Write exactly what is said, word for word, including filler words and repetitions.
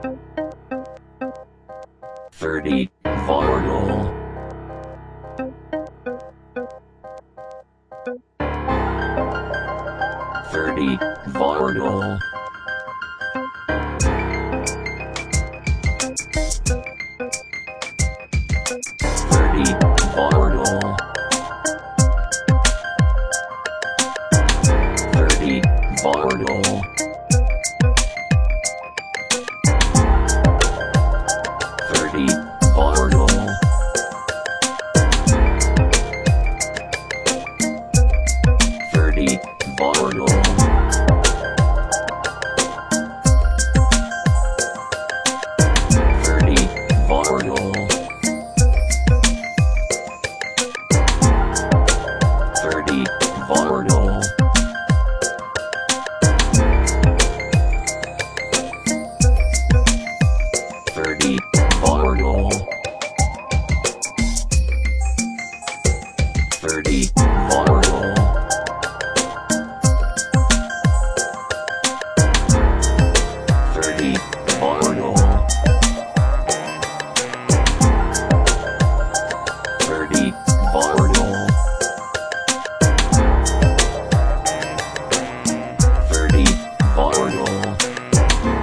thirty Varnol. thirty Varnol. thirty Varnol. thirty Varnol. thirty Varnol. thirty Varnol. thirty Varnol. thirty Varnol. thirty Varnol. thirty Varnol.